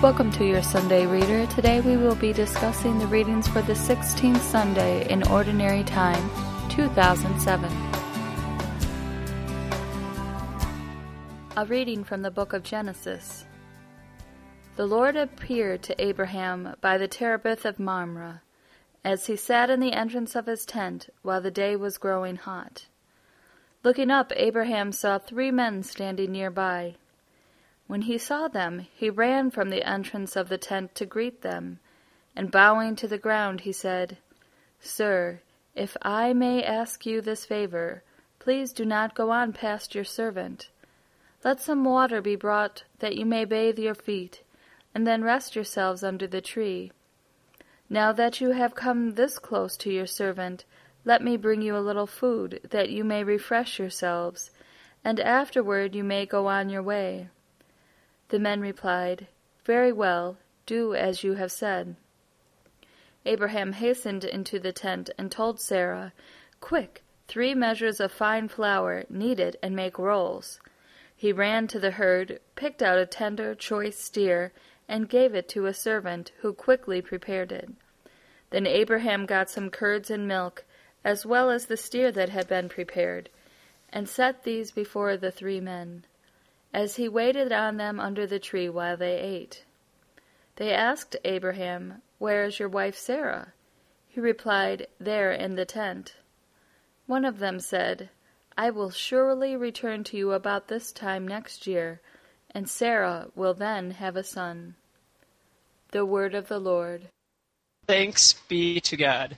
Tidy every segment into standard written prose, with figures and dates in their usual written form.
Welcome to your Sunday Reader. Today we will be discussing the readings for the 16th Sunday in Ordinary Time, 2007. A reading from the book of Genesis. The Lord appeared to Abraham by the terebinth of Mamre, as he sat in the entrance of his tent while the day was growing hot. Looking up, Abraham saw 3 men standing nearby. When he saw them, he ran from the entrance of the tent to greet them, and bowing to the ground, he said, "Sir, if I may ask you this favor, please do not go on past your servant. Let some water be brought that you may bathe your feet, and then rest yourselves under the tree. Now that you have come this close to your servant, let me bring you a little food, that you may refresh yourselves, and afterward you may go on your way." The men replied, "Very well, do as you have said." Abraham hastened into the tent and told Sarah, "Quick, 3 measures of fine flour, knead it and make rolls." He ran to the herd, picked out a tender, choice steer, and gave it to a servant, who quickly prepared it. Then Abraham got some curds and milk, as well as the steer that had been prepared, and set these before the 3 men, as he waited on them under the tree while they ate. They asked Abraham, "Where is your wife Sarah?" He replied, "There in the tent." One of them said, "I will surely return to you about this time next year, and Sarah will then have a son." The word of the Lord. Thanks be to God.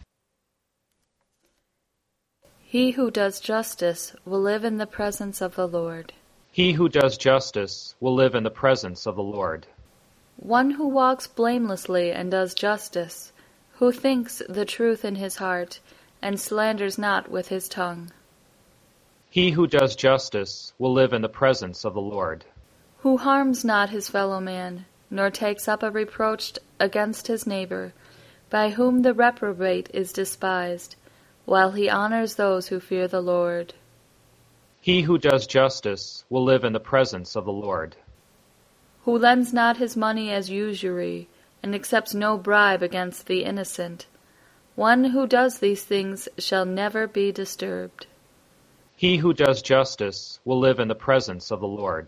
He who does justice will live in the presence of the Lord. He who does justice will live in the presence of the Lord. One who walks blamelessly and does justice, who thinks the truth in his heart, and slanders not with his tongue. He who does justice will live in the presence of the Lord. Who harms not his fellow man, nor takes up a reproach against his neighbor, by whom the reprobate is despised, while he honors those who fear the Lord. He who does justice will live in the presence of the Lord. Who lends not his money as usury, and accepts no bribe against the innocent. One who does these things shall never be disturbed. He who does justice will live in the presence of the Lord.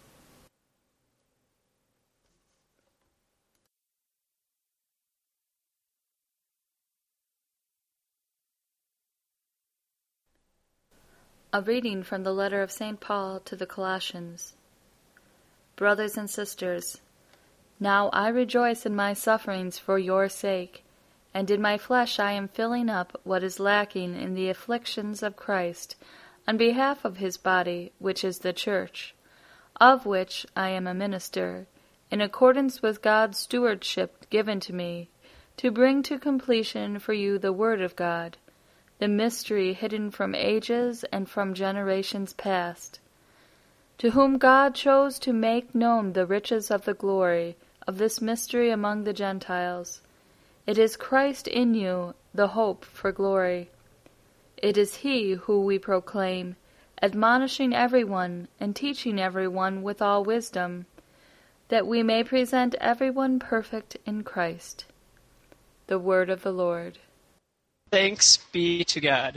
A reading from the letter of St. Paul to the Colossians. Brothers and sisters, now I rejoice in my sufferings for your sake, and in my flesh I am filling up what is lacking in the afflictions of Christ, on behalf of his body, which is the Church, of which I am a minister, in accordance with God's stewardship given to me, to bring to completion for you the word of God, the mystery hidden from ages and from generations past, to whom God chose to make known the riches of the glory of this mystery among the Gentiles. It is Christ in you, the hope for glory. It is he who we proclaim, admonishing everyone and teaching everyone with all wisdom, that we may present everyone perfect in Christ. The word of the Lord. Thanks be to God.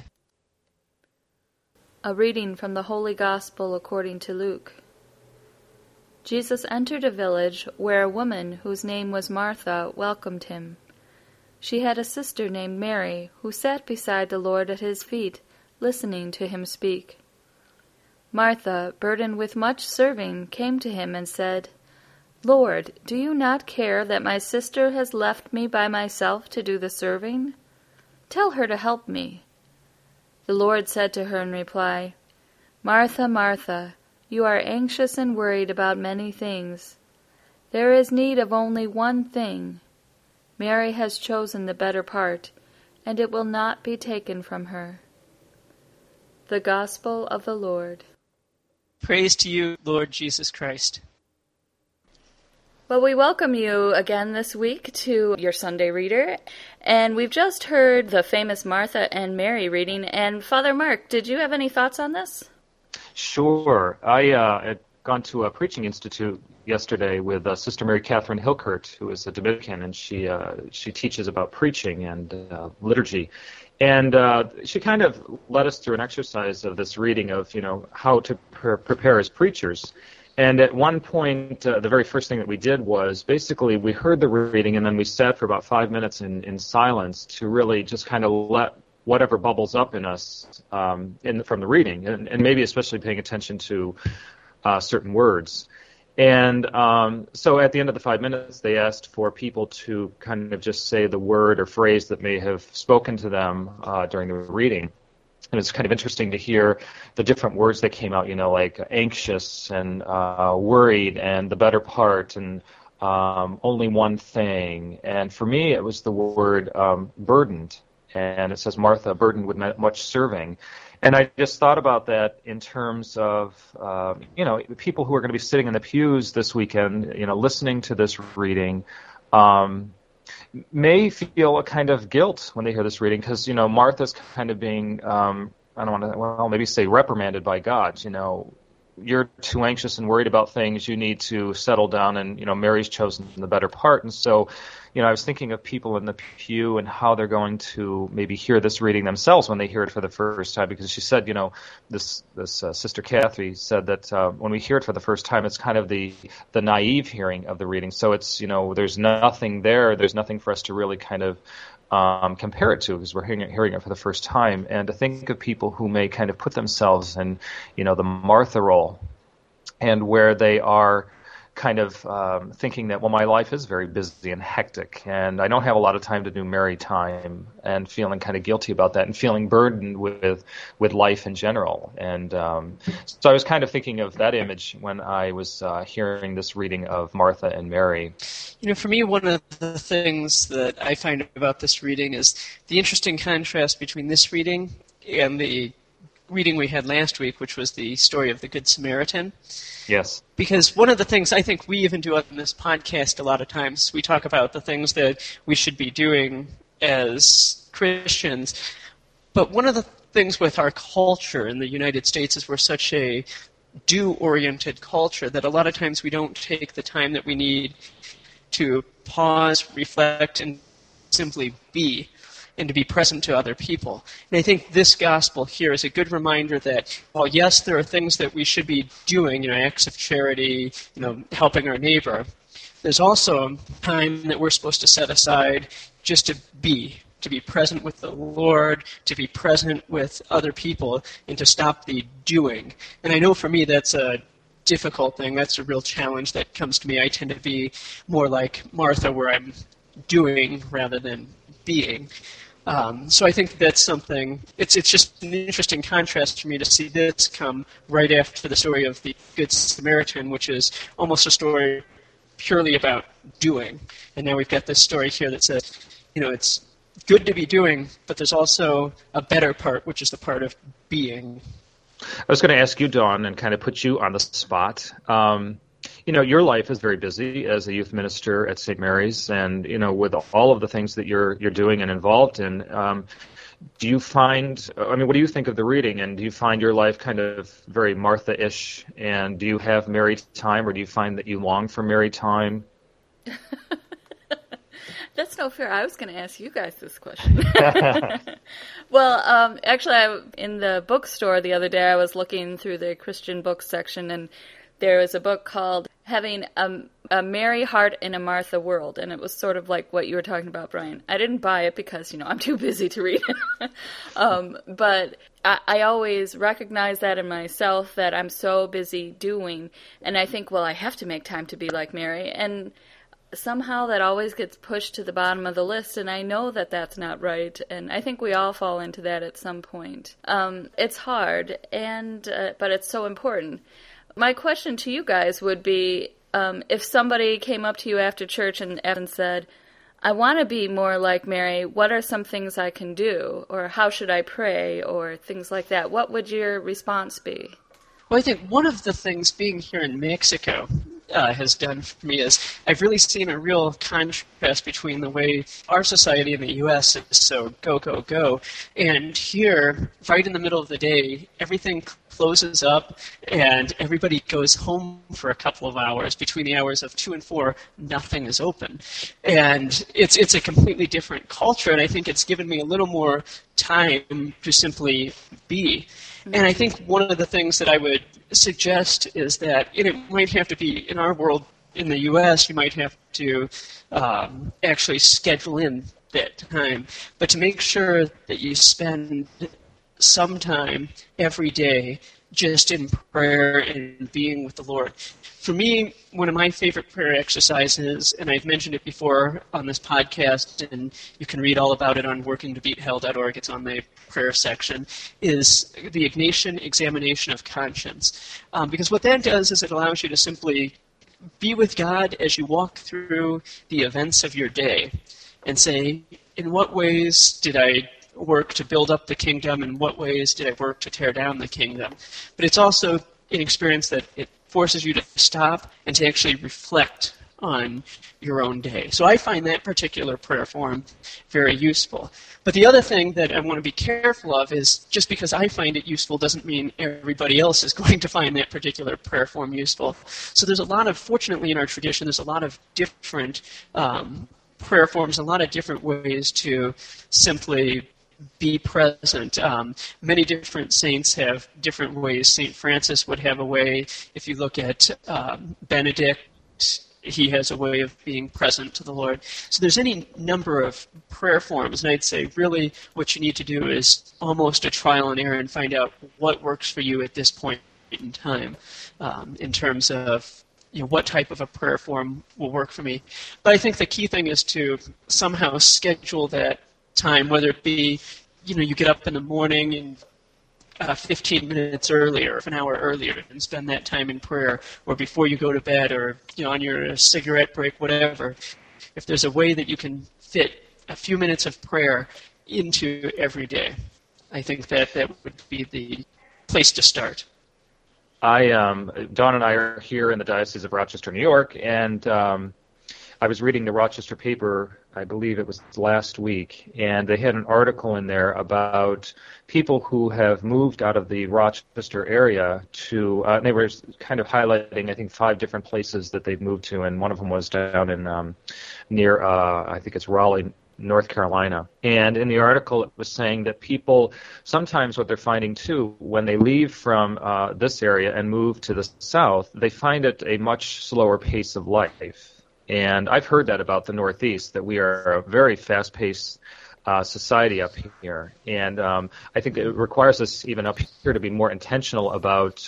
A reading from the Holy Gospel according to Luke. Jesus entered a village where a woman whose name was Martha welcomed him. She had a sister named Mary, who sat beside the Lord at his feet, listening to him speak. Martha, burdened with much serving, came to him and said, "Lord, do you not care that my sister has left me by myself to do the serving? Tell her to help me." The Lord said to her in reply, "Martha, Martha, you are anxious and worried about many things. There is need of only one thing. Mary has chosen the better part, and it will not be taken from her." The Gospel of the Lord. Praise to you, Lord Jesus Christ. Well, we welcome you again this week to your Sunday Reader, and we've just heard the famous Martha and Mary reading, and Father Mark, did you have any thoughts on this? Sure. I gone to a preaching institute yesterday with Sister Mary Catherine Hilkert, who is a Dominican, and she teaches about preaching and liturgy. And she kind of led us through an exercise of this reading of, how to prepare as preachers. And at one point, the very first thing that we did was basically we heard the reading and then we sat for about 5 minutes in silence to really just kind of let whatever bubbles up in us from the reading, and maybe especially paying attention to certain words. And so at the end of the 5 minutes, they asked for people to kind of just say the word or phrase that may have spoken to them during the reading. And it's kind of interesting to hear the different words that came out, like anxious and worried and the better part and only one thing. And for me, it was the word burdened. And it says, Martha, burdened with much serving. And I just thought about that in terms of, people who are going to be sitting in the pews this weekend, listening to this reading, may feel a kind of guilt when they hear this reading because, Martha's kind of being, I don't want to, maybe say reprimanded by God. You're too anxious and worried about things. You need to settle down, and, Mary's chosen the better part. And so, I was thinking of people in the pew and how they're going to maybe hear this reading themselves when they hear it for the first time, because she said, this Sister Kathy said that when we hear it for the first time, it's kind of the naive hearing of the reading. So it's, there's nothing there. There's nothing for us to really kind of compare it to because we're hearing it for the first time. And to think of people who may kind of put themselves in, the Martha role, and where they are kind of thinking that, well, my life is very busy and hectic, and I don't have a lot of time to do Mary time, and feeling kind of guilty about that, and feeling burdened with life in general. And so I was kind of thinking of that image when I was hearing this reading of Martha and Mary. For me, one of the things that I find about this reading is the interesting contrast between this reading and the reading we had last week, which was the story of the Good Samaritan. Yes. Because one of the things I think we even do on this podcast a lot of times, we talk about the things that we should be doing as Christians. But one of the things with our culture in the United States is we're such a do-oriented culture that a lot of times we don't take the time that we need to pause, reflect, and simply be, and to be present to other people. And I think this gospel here is a good reminder that, while yes, there are things that we should be doing, acts of charity, helping our neighbor, there's also time that we're supposed to set aside just to be present with the Lord, to be present with other people, and to stop the doing. And I know for me that's a difficult thing. That's a real challenge that comes to me. I tend to be more like Martha, where I'm doing rather than being. So I think that's something, it's just an interesting contrast for me to see this come right after the story of the Good Samaritan, which is almost a story purely about doing. And now we've got this story here that says, it's good to be doing, but there's also a better part, which is the part of being. I was going to ask you, Dawn, and kind of put you on the spot. Your life is very busy as a youth minister at St. Mary's, and, with all of the things that you're doing and involved in, do you find, what do you think of the reading, and do you find your life kind of very Martha-ish, and do you have Mary time, or do you find that you long for Mary time? That's no fair. I was going to ask you guys this question. Well, actually, in the bookstore the other day, I was looking through the Christian book section, and there was a book called Having a Mary Heart in a Martha World, and it was sort of like what you were talking about, Brian. I didn't buy it because, I'm too busy to read it. But I always recognize that in myself, that I'm so busy doing, and I think, well, I have to make time to be like Mary, and somehow that always gets pushed to the bottom of the list, and I know that that's not right, and I think we all fall into that at some point. It's hard, but it's so important. My question to you guys would be, if somebody came up to you after church and said, I want to be more like Mary, what are some things I can do? Or how should I pray? Or things like that. What would your response be? Well, I think one of the things being here in Mexico has done for me is I've really seen a real contrast between the way our society in the U.S. is so go, go, go, and here, right in the middle of the day, everything closes up and everybody goes home for a couple of hours. Between the hours of 2 and 4, nothing is open. And it's a completely different culture, and I think it's given me a little more time to simply be. And I think one of the things that I would suggest is that it might have to be, in our world, in the U.S., you might have to actually schedule in that time, but to make sure that you spend some time every day just in prayer and being with the Lord. For me, one of my favorite prayer exercises, and I've mentioned it before on this podcast, and you can read all about it on workingtobeathell.org, it's on the prayer section, is the Ignatian examination of conscience. Because what that does is it allows you to simply be with God as you walk through the events of your day and say, in what ways did I work to build up the kingdom, and what ways did I work to tear down the kingdom? But it's also an experience that it forces you to stop and to actually reflect on your own day. So I find that particular prayer form very useful. But the other thing that I want to be careful of is just because I find it useful doesn't mean everybody else is going to find that particular prayer form useful. So there's a lot of, fortunately in our tradition, there's a lot of different prayer forms, a lot of different ways to simply be present. Many different saints have different ways. St. Francis would have a way. If you look at Benedict, he has a way of being present to the Lord. So there's any number of prayer forms, and I'd say really what you need to do is almost a trial and error and find out what works for you at this point in time in terms of what type of a prayer form will work for me. But I think the key thing is to somehow schedule that time, whether it be, you get up in the morning and 15 minutes earlier, an hour earlier, and spend that time in prayer, or before you go to bed, or on your cigarette break, whatever. If there's a way that you can fit a few minutes of prayer into every day, I think that would be the place to start. Dawn and I are here in the Diocese of Rochester, New York, and I was reading the Rochester paper, I believe it was last week, and they had an article in there about people who have moved out of the Rochester area to, they were kind of highlighting, I think, 5 different places that they've moved to, and one of them was down in near, I think it's Raleigh, North Carolina. And in the article it was saying that people, sometimes what they're finding too, when they leave from this area and move to the south, they find it a much slower pace of life. And I've heard that about the Northeast, that we are a very fast-paced society up here. And I think it requires us even up here to be more intentional about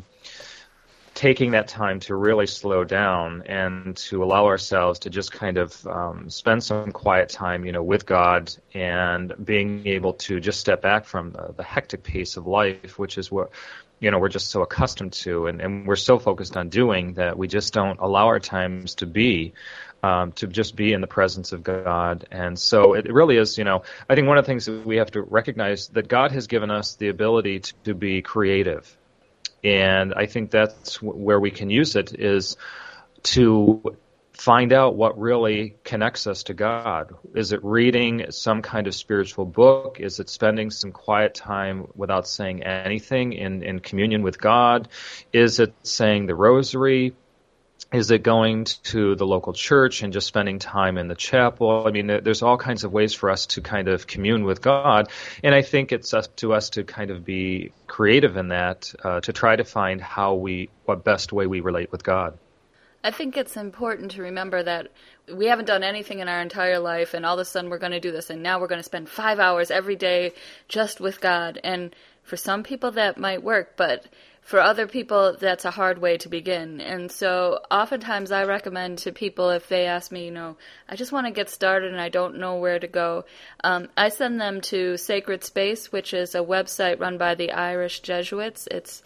taking that time to really slow down and to allow ourselves to just kind of spend some quiet time, with God, and being able to just step back from the hectic pace of life, which is what we're just so accustomed to, and we're so focused on doing that we just don't allow our times to be, to just be in the presence of God. And so it really is, I think one of the things that we have to recognize that God has given us the ability to be creative. And I think that's where we can use it, is to find out what really connects us to God. Is it reading some kind of spiritual book? Is it spending some quiet time without saying anything in communion with God? Is it saying the rosary? Is it going to the local church and just spending time in the chapel? I mean, there's all kinds of ways for us to kind of commune with God, and I think it's up to us to kind of be creative in that, to try to find what best way we relate with God. I think it's important to remember that we haven't done anything in our entire life, and all of a sudden we're going to do this, and now we're going to spend 5 hours every day just with God. And for some people that might work, but for other people that's a hard way to begin. And so oftentimes I recommend to people, if they ask me, I just want to get started and I don't know where to go, I send them to Sacred Space, which is a website run by the Irish Jesuits. It's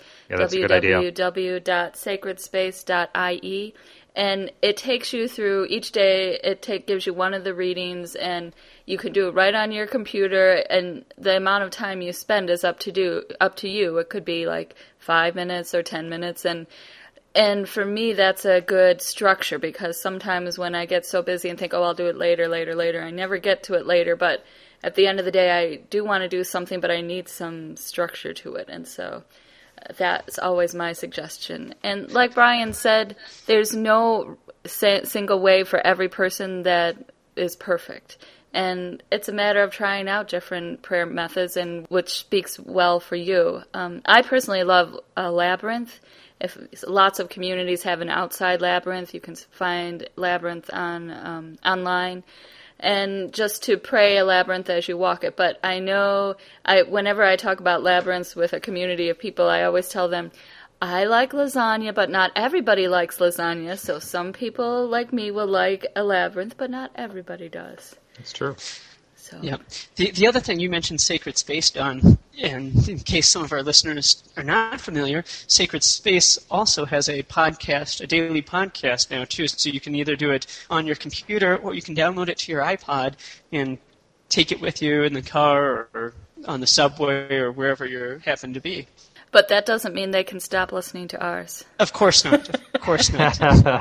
www.sacredspace.ie. And it takes you through each day. Gives you one of the readings, and you can do it right on your computer. And the amount of time you spend is up to you. It could be like 5 minutes or 10 minutes, and for me that's a good structure, because sometimes when I get so busy and think, I'll do it later, I never get to it later. But at the end of the day, I do want to do something, but I need some structure to it, and so that's always my suggestion. And like Brian said, there's no single way for every person that is perfect. And it's a matter of trying out different prayer methods and which speaks well for you. I personally love a labyrinth. If lots of communities have an outside labyrinth, you can find labyrinth on online. And just to pray a labyrinth as you walk it. But I know whenever I talk about labyrinths with a community of people, I always tell them, I like lasagna, but not everybody likes lasagna. So some people like me will like a labyrinth, but not everybody does. It's true. So. Yeah. The other thing you mentioned, Sacred Space, Don, and in case some of our listeners are not familiar, Sacred Space also has a podcast, a daily podcast now too. So you can either do it on your computer or you can download it to your iPod and take it with you in the car or on the subway or wherever you happen to be. But that doesn't mean they can stop listening to ours. Of course not. Of course not.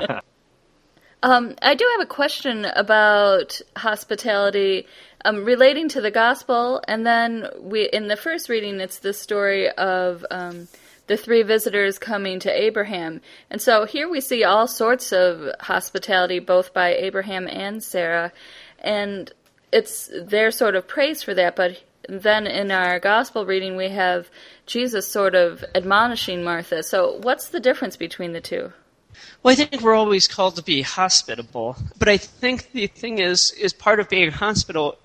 I do have a question about hospitality relating to the gospel, and then in the first reading, it's the story of the three visitors coming to Abraham. And so here we see all sorts of hospitality, both by Abraham and Sarah, and they're sort of praised for that, but then in our gospel reading, we have Jesus sort of admonishing Martha. So what's the difference between the two? Well, I think we're always called to be hospitable, but I think the thing is part of being hospitable,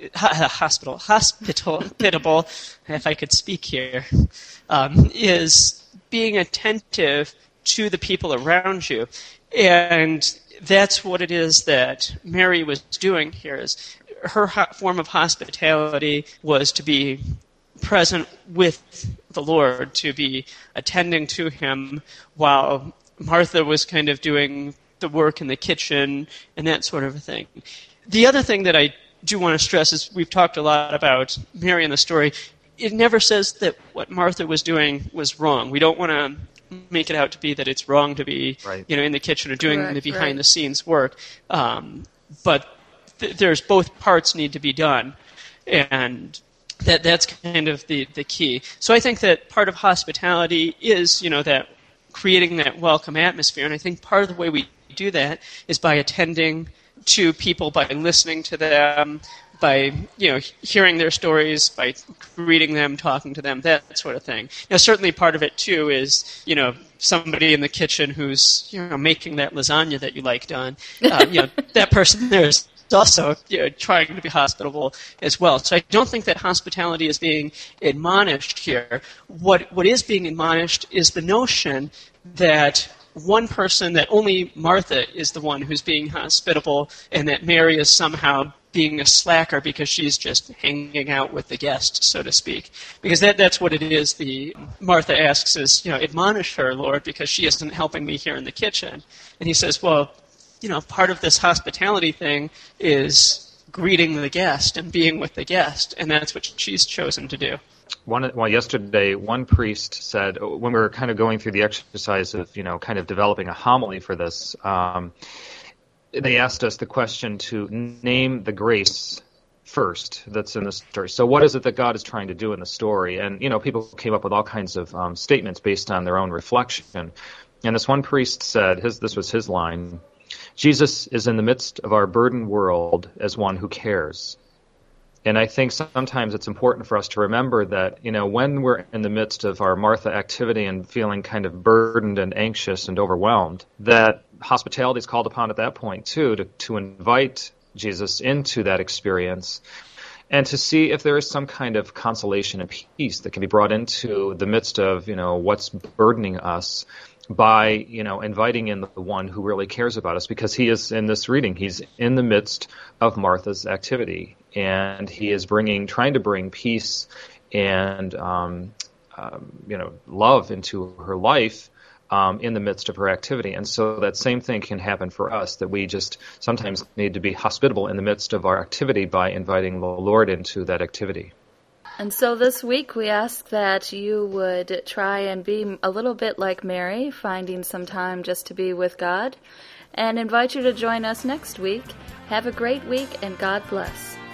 if I could speak here, is being attentive to the people around you. And that's what it is that Mary was doing here. Is her form of hospitality was to be present with the Lord, to be attending to him while Martha was kind of doing the work in the kitchen and that sort of a thing. The other thing that I do want to stress is we've talked a lot about Mary in the story. It never says that what Martha was doing was wrong. We don't want to make it out to be that it's wrong to be in the kitchen or doing the behind-the-scenes work. But there's both parts need to be done. And that's kind of the key. So I think that part of hospitality is, that creating that welcome atmosphere. And I think part of the way we do that is by attending to people, by listening to them, by hearing their stories, by greeting them, talking to them, that sort of thing. Now, certainly part of it too is somebody in the kitchen who's making that lasagna that you like, Don. That person there is also trying to be hospitable as well. So I don't think that hospitality is being admonished here. What is being admonished is the notion that one person, that only Martha is the one who's being hospitable, and that Mary is somehow being a slacker because she's just hanging out with the guest, so to speak. Because that's what it is. Martha asks is, admonish her, Lord, because she isn't helping me here in the kitchen. And he says, well, part of this hospitality thing is greeting the guest and being with the guest, and that's what she's chosen to do. Yesterday, one priest said, when we were kind of going through the exercise of, kind of developing a homily for this, they asked us the question to name the grace first that's in the story. So what is it that God is trying to do in the story? And, people came up with all kinds of statements based on their own reflection. And this one priest said, this was his line, Jesus is in the midst of our burdened world as one who cares. And I think sometimes it's important for us to remember that, when we're in the midst of our Martha activity and feeling kind of burdened and anxious and overwhelmed, that hospitality is called upon at that point, too, to invite Jesus into that experience and to see if there is some kind of consolation and peace that can be brought into the midst of, what's burdening us, by, inviting in the one who really cares about us, because he is, in this reading, he's in the midst of Martha's activity, and he is trying to bring peace and, love into her life in the midst of her activity. And so that same thing can happen for us, that we just sometimes need to be hospitable in the midst of our activity by inviting the Lord into that activity. And so this week we ask that you would try and be a little bit like Mary, finding some time just to be with God, and invite you to join us next week. Have a great week, and God bless.